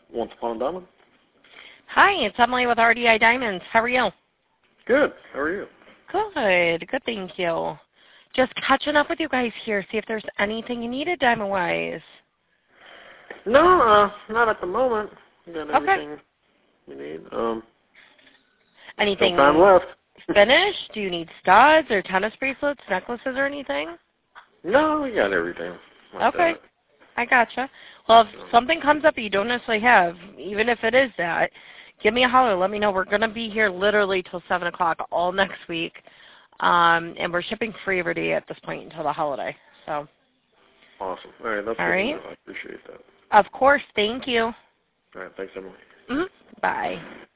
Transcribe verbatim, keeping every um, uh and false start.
Once Upon a Diamond. Hi, it's Emily with R D I Diamonds. How are you? Good. How are you? Good. Good, thank you. Just catching up with you guys here, see if there's anything you needed diamond-wise. No, uh, not at the moment. You got Okay. everything you need. Um, anything no time left. finished? Do you need studs or tennis bracelets, necklaces, or anything? No, we got everything. Like okay. That. I gotcha. Well, if something comes up that you don't necessarily have, even if it is that, give me a holler. Let me know. We're going to be here literally till seven o'clock all next week, um, and we're shipping free every day at this point until the holiday. So. Awesome. All right. That's all good right. to know. I appreciate that. Of course. Thank you. All right. Thanks, Emily. Mm-hmm. Bye.